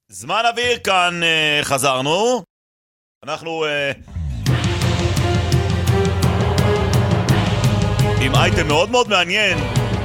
זמן אוויר כאן, חזרנו. אנחנו עם אייטם מאוד מאוד מעניין.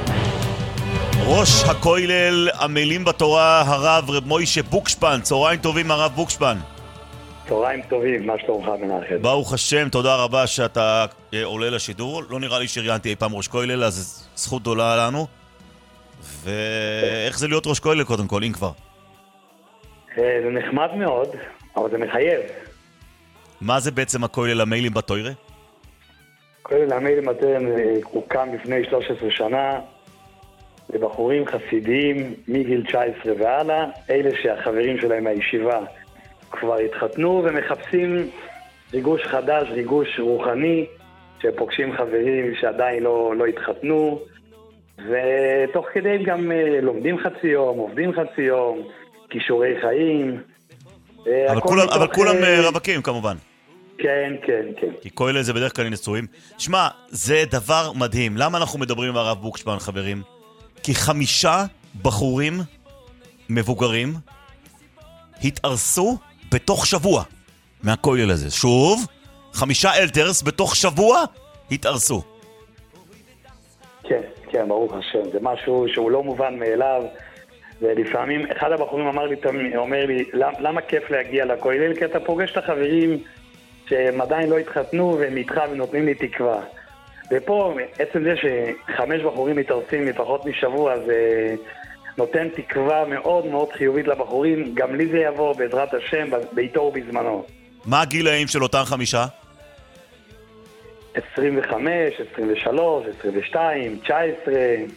ראש הכולל עמלים בתורה, הרב רב מוישה בוקשפן. צהריים טובים, הרב בוקשפן. צהריים טובים, מה שלומך מנחם? ברוך השם, תודה רבה שאתה עולה לשידור. לא נראה לי שראיינתי אי פעם ראש כולל, אז זכות גדולה לנו. ואיך זה להיות ראש כולל קודם כל, אם כבר? זה נחמד מאוד, אבל זה מחייב. מה זה בעצם הכולל המיילים בתוירה? הכולל המיילים בתוירה הוקם לפני 13 שנה לבחורים חסידיים מגיל 19 והלאה, אלה שהחברים שלהם מהישיבה כבר התחתנו ומחפשים ריגוש חדש, ריגוש רוחני, שפוגשים חברים שעדיין לא התחתנו, ותוך כדי גם לומדים חצי יום, עובדים חצי יום, כישורי חיים. אבל כולם רווקים כמובן. כן, כן, כן. כי כולל זה בדרך כלל נשואים. שמע, זה דבר מדהים. למה אנחנו מדברים עם הרב בוקשפן, חברים? כי 5 בחורים מבוגרים התארסו בתוך שבוע מהכולל הזה. שוב, 5 אלתרס בתוך שבוע התארסו. כן, כן, ברוך השם. זה משהו שהוא לא מובן מאליו. ולפעמים, אחד הבחורים אומר לי, למה כיף להגיע לכולל? כי אתה פוגש את החברים שהם עדיין לא התחתנו והם איתך ונותנים לי תקווה. ופה, עצם זה ש5 בחורים מתארסים מפחות משבוע, זה נותן תקווה מאוד מאוד חיובית לבחורים. גם לי זה יבוא בעזרת השם ביתו ובזמנו. מה הגילאים של אותם 5? 25, 23, 22, 19...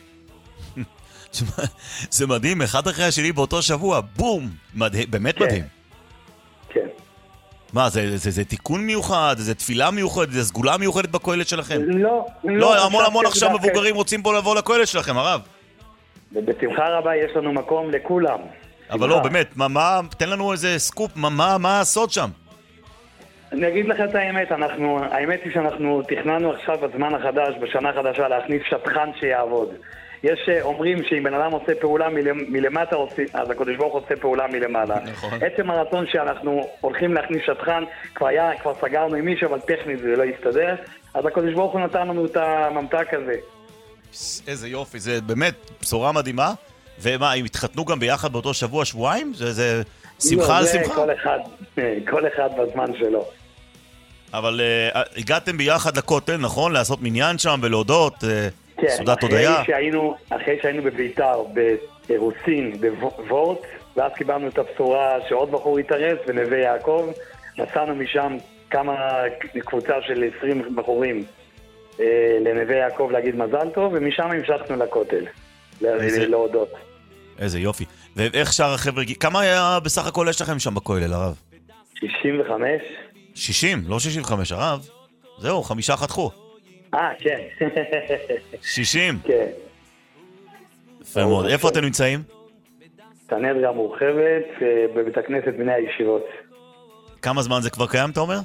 זה מדהים, אחד אחרי השני באותו שבוע, בום, מדהים, באמת כן. מדהים. כן. מה, זה תיקון מיוחד, זה תפילה מיוחדת, זה סגולה מיוחדת בכולל שלכם? לא, המון עכשיו מבוגרים רוצים פה לבוא לכולל שלכם, הרב. ובשמחה רבה יש לנו מקום לכולם. אבל לא, באמת, תן לנו איזה סקופ, מה הסוד שם? אני אגיד לך את האמת, האמת היא שאנחנו תכננו עכשיו בזמן החדש, בשנה החדשה, להכניס שטחן שיעבוד. יש אומרים שאם בן אדם עושה פעולה מלמטה, אז הקדוש ברוך עושה פעולה מלמעלה. נכון. עצם הרצון שאנחנו הולכים להכניס שטחן, כבר סגרנו עם מישהו, אבל טכנית זה לא יסתדר, אז הקדוש ברוך הוא נתן לנו את הממתק הזה. איזה יופי, זה באמת בשורה מדהימה. ומה, הם התחתנו גם ביחד באותו שבוע, שבועיים? זה שמחה על שמחה? כל אחד בזמן שלו. אבל הגעתם ביחד לכותל, נכון? לעשות מניין שם ולהודות, סעודת הודיה. אחרי שהיינו בביתר, ברוסין, בוורט, ואז קיבלנו את הבשורה שעוד בחור התארס בנווה יעקב, נסענו משם קבוצה של 20 בחורים לנווה יעקב להגיד מזל טוב, ומשם המשכנו לכותל, להודות. איזה יופי. ואיך שאר החבר'ה, כמה היה בסך הכל יש לכם שם בכולל, הרב? 65. 60, לא 65, הרב. זהו, 5 חתכו. כן. 60? כן. יפה מאוד. איפה אתם נמצאים? סנהדריה מורחבת, בבית הכנסת בני הישיבות. כמה זמן זה כבר קיים, אתה אומר?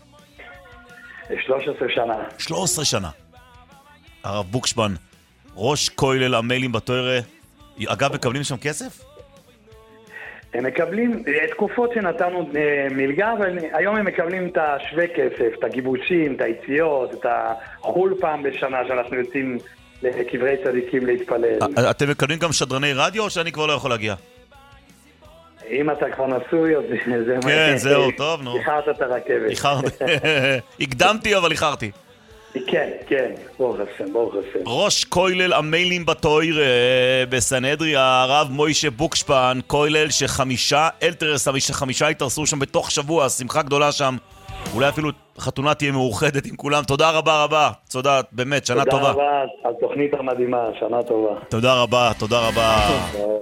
13 שנה. 13 שנה. הרב בוקשפן, ראש כולל המיילים בתוירה. אגב, מקבלים שם כסף? הם מקבלים תקופות שנתנו מלגה, אבל היום הם מקבלים את השווה כסף, את הגיבושים, את היציאות, את החול פעם בשנה שאנחנו יוצאים לקברי צדיקים להתפלל. אתם מקבלים גם שדרני רדיו או שאני כבר לא יכול להגיע? אם אתה כבר נשוי, זה... כן, זהו, טוב, נו. איחרת את הרכבת. הקדמתי, אבל איחרתי. כן, כן, ברוך השם, ברוך השם. ראש כולל המיילים בתוירה בסנהדריה, הרב מוישה בוקשפן, כולל ש5 אלתרס, 5 התארסו שם בתוך שבוע, שמחה גדולה שם. אולי אפילו חתונה תהיה מאוחדת עם כולם. תודה רבה רבה. תודה, באמת, שנה טובה. תודה רבה, התוכנית המדהימה, שנה טובה. תודה רבה, תודה רבה.